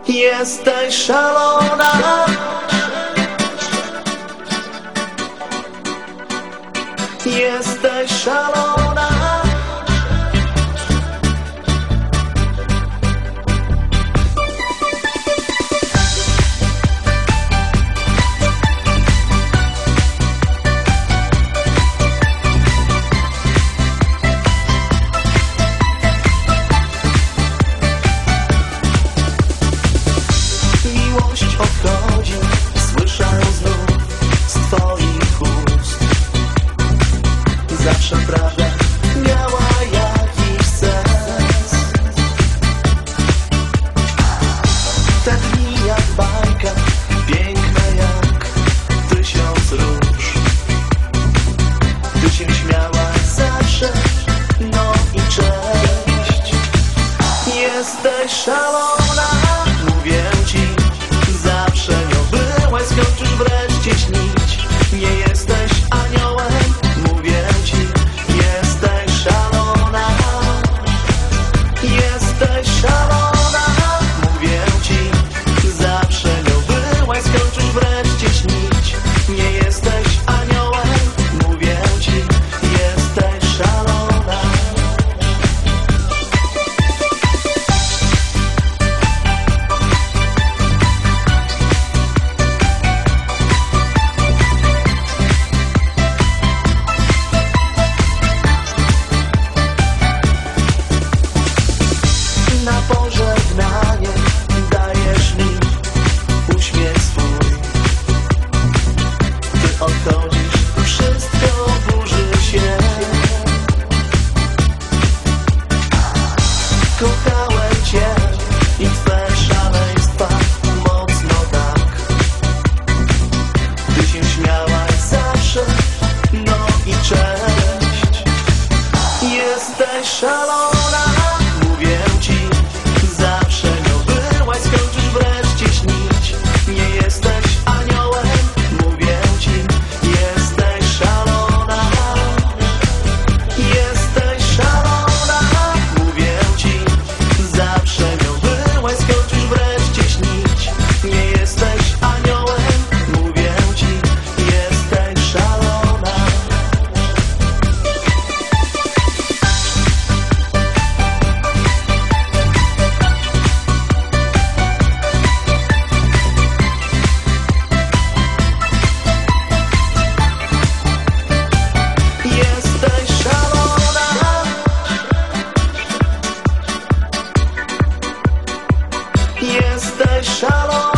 Jesteś szalona. Jesteś szalona. Miłość odchodzi, słyszę znów z twoich ust. Zawsze prawda miała jakiś sens. Te dni jak bajka, piękne jak 1000 róż. Ty się śmiałaś zawsze, no i cześć. Jesteś szalona, mówię ci. Zawsze nią byłaś, skończysz wreszcie śnić. Nie jesteś aniołem, mówię ci. Jesteś szalona. Jesteś szalona, mówię ci. Zawsze nią byłaś, skończysz wreszcie śnić. Nie jesteś aniołem, mówię ci. Jesteś szalona. Na pożegnanie dajesz mi uśmiech swój. Ty odchodzisz, wszystko burzy się. Kochałem cię i twe szaleństwa mocno tak. Ty się śmiałaś zawsze, no i cześć. Jesteś szalona, mówię ci. Zawsze nią byłaś, skończysz wreszcie śnić. Nie jesteś aniołem, mówię ci. Jesteś szalona. Jesteś szalona, mówię ci. Zawsze nią byłaś, skończysz wreszcie śnić. Nie jesteś aniołem, mówię ci. Jesteś szalona. Jesteś szalona. Jesteś szalona.